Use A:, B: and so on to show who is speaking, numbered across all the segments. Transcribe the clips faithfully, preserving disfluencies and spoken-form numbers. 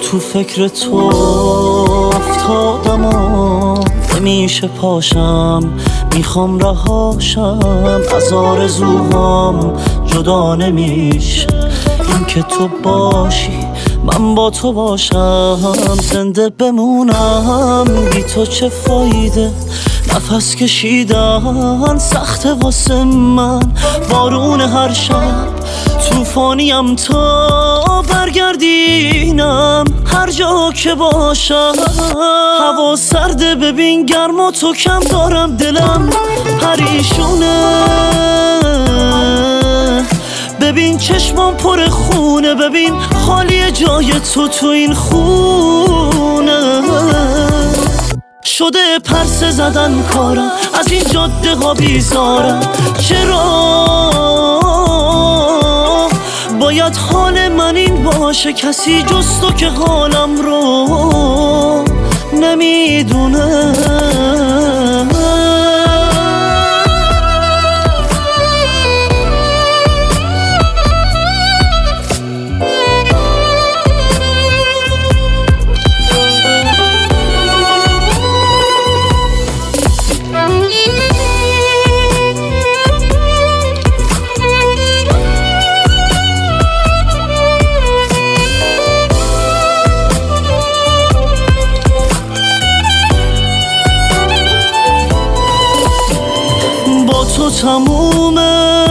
A: تو فکر تو افتادم و نمیشه پاشم، میخوام رهاشم از آرزوهام، جدا نمیشه این که تو باشی من با تو باشم. زنده بمونم بی تو چه فایده، نفس کشیدن سخته واسه من، بارون هر شب توفانیم تا برگردینم هر جا که باشم. هوا سرده ببین گرم و تو کم دارم، دلم پریشونه ببین چشمام پر خونه، ببین خالی جای تو تو این خونه. شده پرسه زدن کارم، از این جاده ها بیزارم، چرا باید حال من این باشه؟ کسی جز تو که حالم رو نمیدونه. تو تمومه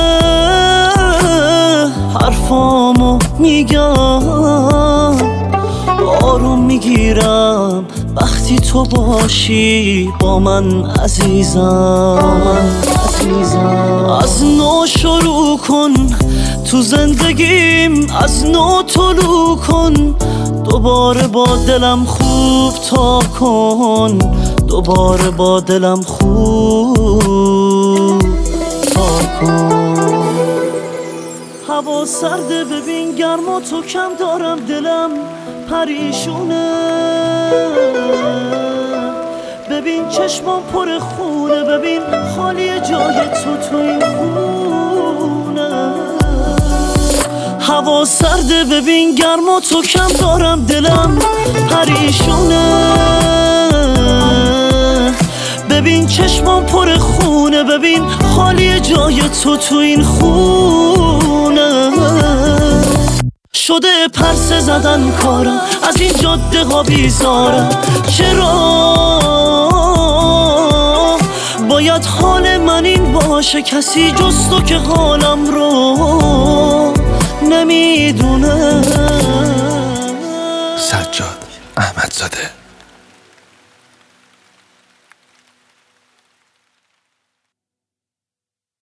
A: حرفامو میگم، آروم میگیرم وقتی تو باشی با من عزیزم. از نو شروع کن تو زندگیم، از نو طلوع کن، دوباره با دلم خوب تا کن، دوباره با دلم خوب تا کن. هوا سرده ببین گرم و تو کم دارم، دلم پریشونه ببین چشمام پر خونه، ببین خالی جای تو تو این خونه. هوا سرده ببین گرم و تو کم دارم، دلم پریشونه ببین چشمام پر خونه، ببین خالی جای تو تو این خونه. شده پرسه زدن کارم، از این جاده ها بیزارم، چرا باید حال من این باشه؟ کسی جز تو که حالم رو نمیدونه.
B: سجاد احمدزاده.